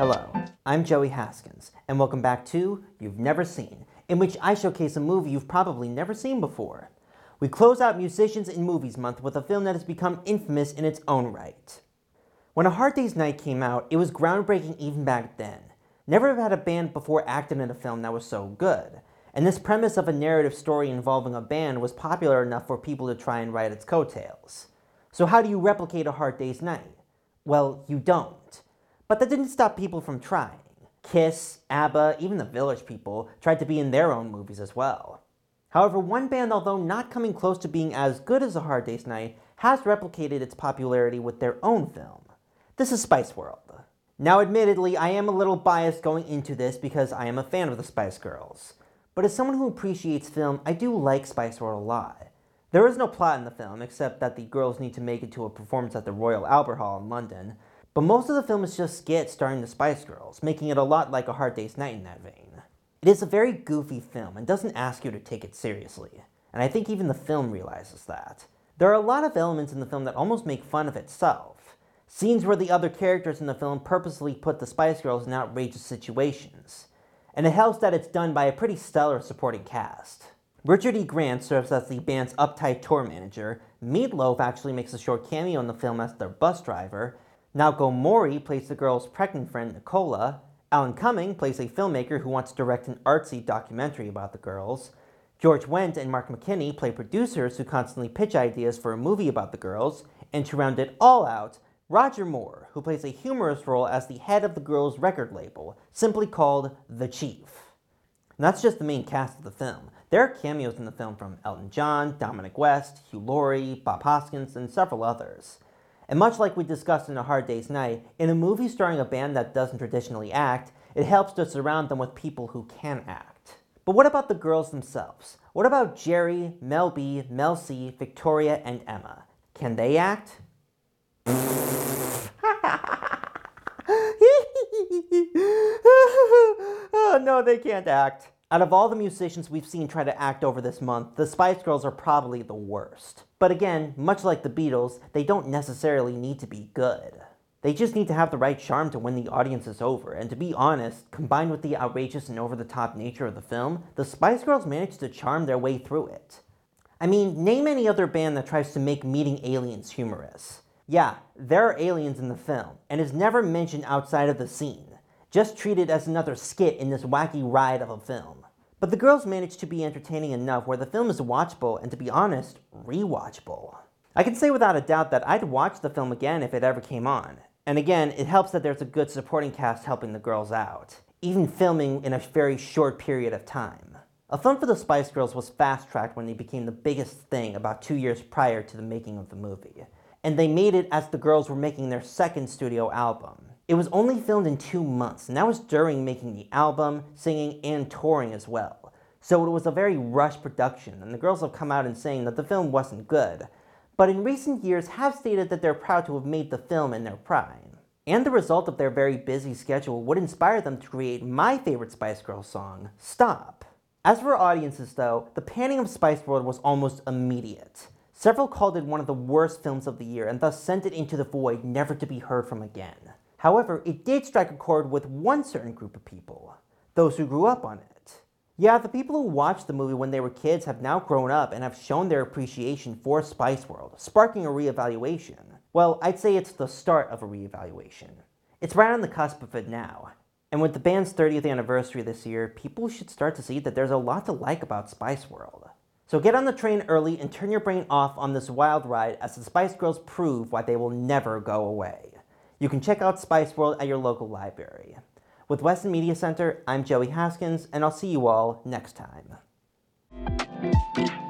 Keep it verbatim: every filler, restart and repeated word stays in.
Hello, I'm Joey Haskins, and welcome back to You've Never Seen, in which I showcase a movie you've probably never seen before. We close out Musicians in Movies Month with a film that has become infamous in its own right. When A Hard Day's Night came out, it was groundbreaking even back then. Never have had a band before acted in a film that was so good, and this premise of a narrative story involving a band was popular enough for people to try and ride its coattails. So how do you replicate A Hard Day's Night? Well, you don't. But that didn't stop people from trying. Kiss, ABBA, even the Village People tried to be in their own movies as well. However, one band, although not coming close to being as good as A Hard Day's Night, has replicated its popularity with their own film. This is Spice World. Now admittedly, I am a little biased going into this because I am a fan of the Spice Girls. But as someone who appreciates film, I do like Spice World a lot. There is no plot in the film, except that the girls need to make it to a performance at the Royal Albert Hall in London, but most of the film is just skits starring the Spice Girls, making it a lot like A Hard Day's Night in that vein. It is a very goofy film and doesn't ask you to take it seriously, and I think even the film realizes that. There are a lot of elements in the film that almost make fun of itself. Scenes where the other characters in the film purposely put the Spice Girls in outrageous situations. And it helps that it's done by a pretty stellar supporting cast. Richard E. Grant serves as the band's uptight tour manager, Meatloaf actually makes a short cameo in the film as their bus driver, Naoko Mori plays the girl's pregnant friend Nicola, Alan Cumming plays a filmmaker who wants to direct an artsy documentary about the girls, George Wendt and Mark McKinney play producers who constantly pitch ideas for a movie about the girls, and to round it all out, Roger Moore, who plays a humorous role as the head of the girls' record label, simply called The Chief. And that's just the main cast of the film. There are cameos in the film from Elton John, Dominic West, Hugh Laurie, Bob Hoskins, and several others. And much like we discussed in A Hard Day's Night, in a movie starring a band that doesn't traditionally act, it helps to surround them with people who can act. But what about the girls themselves? What about Jerry, Mel B, Mel C, Victoria, and Emma? Can they act? Oh, no, they can't act. Out of all the musicians we've seen try to act over this month, the Spice Girls are probably the worst. But again, much like the Beatles, they don't necessarily need to be good. They just need to have the right charm to win the audiences over, and to be honest, combined with the outrageous and over-the-top nature of the film, the Spice Girls managed to charm their way through it. I mean, name any other band that tries to make meeting aliens humorous. Yeah, there are aliens in the film, and is never mentioned outside of the scene, just treated as another skit in this wacky ride of a film. But the girls managed to be entertaining enough where the film is watchable and, to be honest, rewatchable. I can say without a doubt that I'd watch the film again if it ever came on. And again, it helps that there's a good supporting cast helping the girls out, even filming in a very short period of time. A film for the Spice Girls was fast-tracked when they became the biggest thing about two years prior to the making of the movie. And they made it as the girls were making their second studio album. It was only filmed in two months, and that was during making the album, singing, and touring as well. So it was a very rushed production, and the girls have come out and saying that the film wasn't good, but in recent years have stated that they're proud to have made the film in their prime. And the result of their very busy schedule would inspire them to create my favorite Spice Girls song, Stop. As for audiences though, the panning of Spice World was almost immediate. Several called it one of the worst films of the year and thus sent it into the void never to be heard from again. However, it did strike a chord with one certain group of people, those who grew up on it. Yeah, the people who watched the movie when they were kids have now grown up and have shown their appreciation for Spice World, sparking a reevaluation. Well, I'd say it's the start of a reevaluation. It's right on the cusp of it now. And with the band's thirtieth anniversary this year, people should start to see that there's a lot to like about Spice World. So get on the train early and turn your brain off on this wild ride as the Spice Girls prove why they will never go away. You can check out Spice World at your local library. With Weston Media Center, I'm Joey Haskins, and I'll see you all next time.